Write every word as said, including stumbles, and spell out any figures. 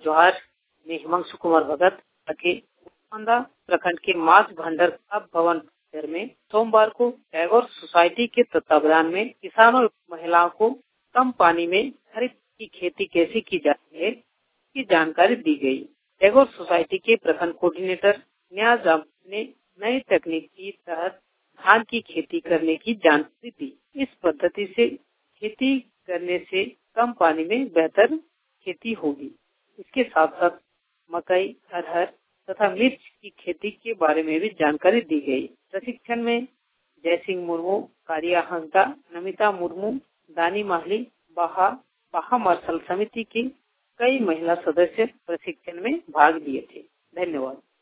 जोहार में हिमांशु कुमार भगत के प्रखंड के माछ भंडार भवन में सोमवार को टैगोर सोसाइटी के तत्वावधान में किसानों और महिलाओं को कम पानी में खरीफ की खेती कैसे की जाती है की जानकारी दी गई। टैगोर सोसाइटी के प्रखंड कोऑर्डिनेटर न्याज ने नई तकनीक के तहत धान की खेती करने की जानकारी दी। इस पद्धति से खेती करने से कम पानी में बेहतर खेती होगी। इसके साथ साथ मकई, अरहर तथा मिर्च की खेती के बारे में भी जानकारी दी गई। प्रशिक्षण में जयसिंह मुर्मू, कारिया हंसदा, नमिता मुर्मू, दानी माहली, बाहा बाहा मार्शल समिति की कई महिला सदस्य प्रशिक्षण में भाग लिए थे। धन्यवाद।